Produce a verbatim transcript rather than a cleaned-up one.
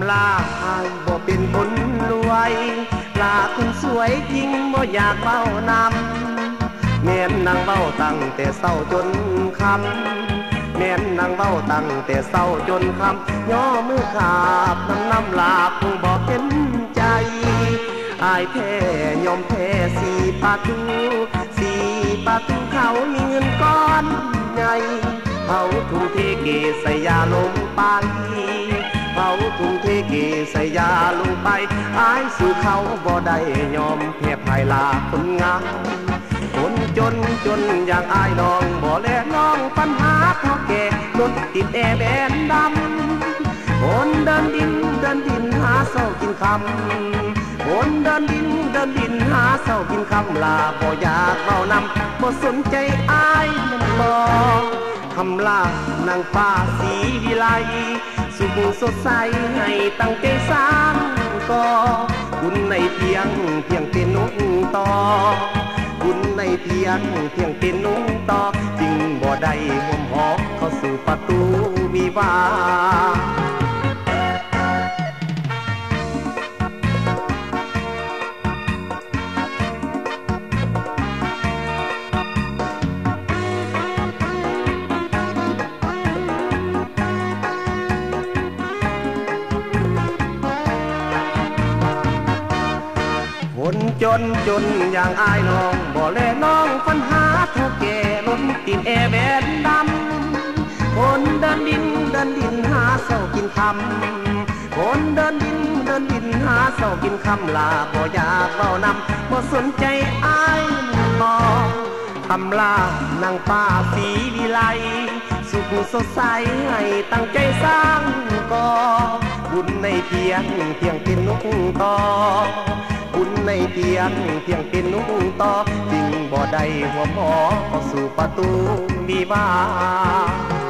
ำลาอายบ่เป็นคนรวยลาคนสวยจริงบ่อยากเบ้านำแม่นนางเบ้าตั้งแต่เศร้าจนคำแม่นนางเบ้าตั้งแต่เศร้าจนคำย่อมือขาบน้ำน้ำลาคงบอกเห็นใจอายแพ้ยอมแพ้สี่ปาตูสี่ปาตูเขามีเงินก้อนใหญ่เขาทุ่มเทเกใส่ยาลงไปเขาทุ่มเทเกใส่ยาลงไปอายสู่เขาบ่ได้ยอมแพ้ภายลาคนงามคนจนจนอย่างอายน้องบ่แลน้องปัญหาเขาแก่รถติดแอร์แบนดำคนเดินดินเดินดินหาเศร้ากินคำคนเดินดินเดินดินหาเศร้ากินคำลาบ่อยากเมานำบ่สนใจอายมันบ่คำลานางฟ้าสีวิไลสุขสดใสให้ตั้งใจสร้างก่อคุณในเพียงเพียงเป็นนุ่งต่อคุณในเพียงเพียงเป็นนุ่งต่อจึงบ่ได้ห่มหอเข้าสู่ประตูวิวาคนจนจนอย่างอายน้องบ่แลน้องปัญหาเท่าแก่ล้นติดแอร์แบนดำคนเดินดินเดินดินหาเศร้ากินคำคนเดินดินเดินดินหาเศร้ากินคำลาบ่อยากเบ้านำบ่สนใจอายมองคำลานางฟ้าสีวิไลสุขสดใสให้ตั้งใจสร้างก่อบุญในเพียงเพียงเป็นนกต่อบุญในเพียงเพียงเป็นนุ่งต่อจึงบ่ได้หัวหมอเข้าสู่ประตูวิวา